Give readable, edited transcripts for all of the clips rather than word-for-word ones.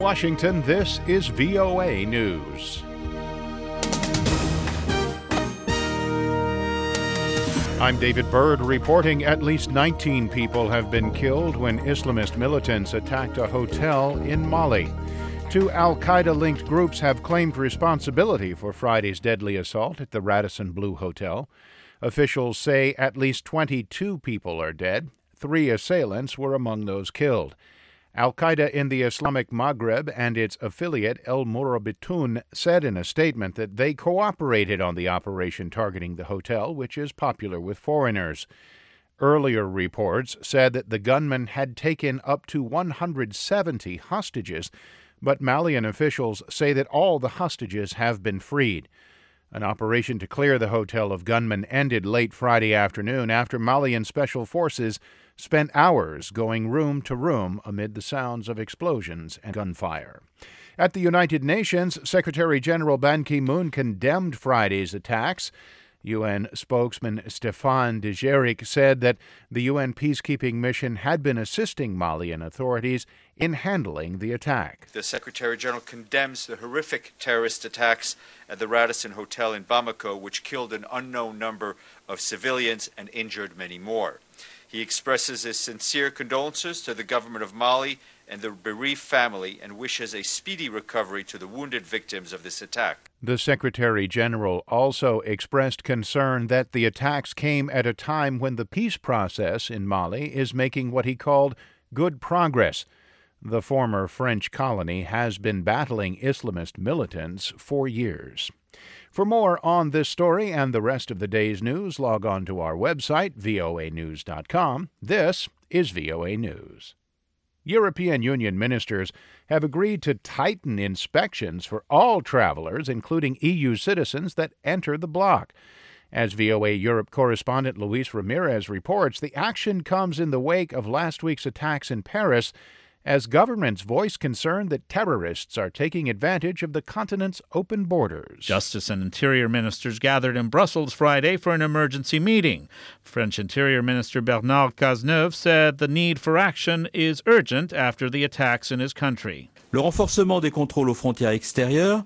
Washington, this is VOA News. I'm David Byrd reporting at least 19 people have been killed when Islamist militants attacked a hotel in Mali. Two al-Qaeda-linked groups have claimed responsibility for Friday's deadly assault at the Radisson Blu Hotel. Officials say at least 22 people are dead. 3 assailants were among those killed. Al-Qaeda in the Islamic Maghreb and its affiliate El Mourabitoun said in a statement that they cooperated on the operation targeting the hotel, which is popular with foreigners. Earlier reports said that the gunmen had taken up to 170 hostages, but Malian officials say that all the hostages have been freed. An operation to clear the hotel of gunmen ended late Friday afternoon after Malian special forces spent hours going room to room amid the sounds of explosions and gunfire. At the United Nations, Secretary General Ban Ki-moon condemned Friday's attacks. UN spokesman Stéphane Dujarric said that the UN peacekeeping mission had been assisting Malian authorities in handling the attack. The Secretary General condemns the horrific terrorist attacks at the Radisson Hotel in Bamako, which killed an unknown number of civilians and injured many more. He expresses his sincere condolences to the government of Mali and the bereaved family and wishes a speedy recovery to the wounded victims of this attack. The Secretary General also expressed concern that the attacks came at a time when the peace process in Mali is making what he called good progress. The former French colony has been battling Islamist militants for years. For more on this story and the rest of the day's news, log on to our website, voanews.com. This is VOA News. European Union ministers have agreed to tighten inspections for all travelers, including EU citizens, that enter the bloc. As VOA Europe correspondent Luis Ramirez reports, the action comes in the wake of last week's attacks in Paris, as governments voice concern that terrorists are taking advantage of the continent's open borders. Justice and Interior ministers gathered in Brussels Friday for an emergency meeting. French Interior Minister Bernard Cazeneuve said the need for action is urgent after the attacks in his country. Le renforcement des contrôles aux frontières extérieures.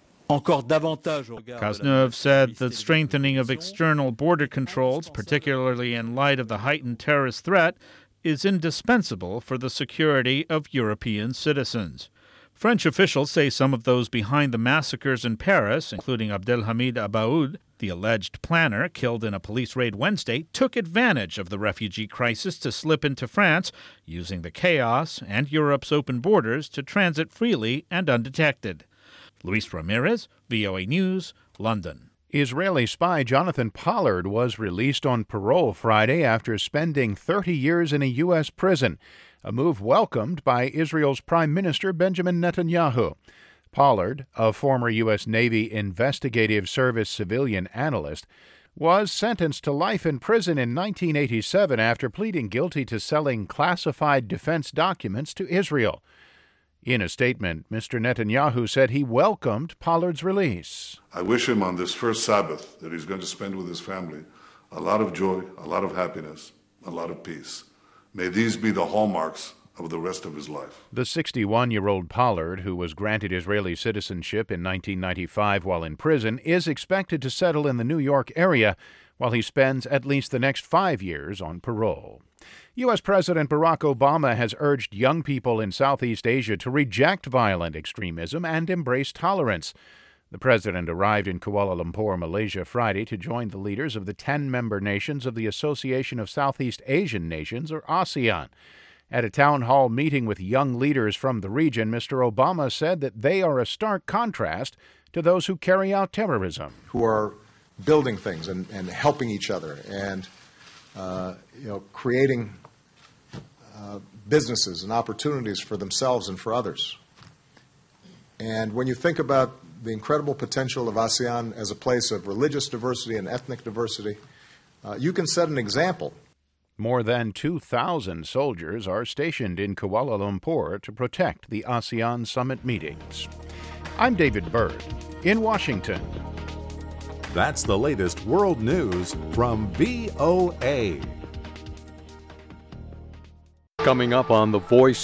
Cazeneuve said the strengthening of external border controls, particularly in light of the heightened terrorist threat, is indispensable for the security of European citizens. French officials say some of those behind the massacres in Paris, including Abdelhamid Abaoud, the alleged planner killed in a police raid Wednesday, took advantage of the refugee crisis to slip into France, using the chaos and Europe's open borders to transit freely and undetected. Luis Ramirez, VOA News, London. Israeli spy Jonathan Pollard was released on parole Friday after spending 30 years in a U.S. prison, a move welcomed by Israel's Prime Minister Benjamin Netanyahu. Pollard, a former U.S. Navy Investigative Service civilian analyst, was sentenced to life in prison in 1987 after pleading guilty to selling classified defense documents to Israel. In a statement, Mr. Netanyahu said he welcomed Pollard's release. I wish him on this first Sabbath that he's going to spend with his family a lot of joy, a lot of happiness, a lot of peace. May these be the hallmarks of the rest of his life. The 61-year-old Pollard, who was granted Israeli citizenship in 1995 while in prison, is expected to settle in the New York area while he spends at least the next 5 years on parole. U.S. President Barack Obama has urged young people in Southeast Asia to reject violent extremism and embrace tolerance. The president arrived in Kuala Lumpur, Malaysia, Friday to join the leaders of the 10 member nations of the Association of Southeast Asian Nations, or ASEAN. At a town hall meeting with young leaders from the region, Mr. Obama said that they are a stark contrast to those who carry out terrorism. Who are building things and helping each other and creating businesses and opportunities for themselves and for others. And when you think about the incredible potential of ASEAN as a place of religious diversity and ethnic diversity, you can set an example. More than 2,000 soldiers are stationed in Kuala Lumpur to protect the ASEAN summit meetings. I'm David Byrd in Washington. That's the latest world news from VOA. Coming up on The Voice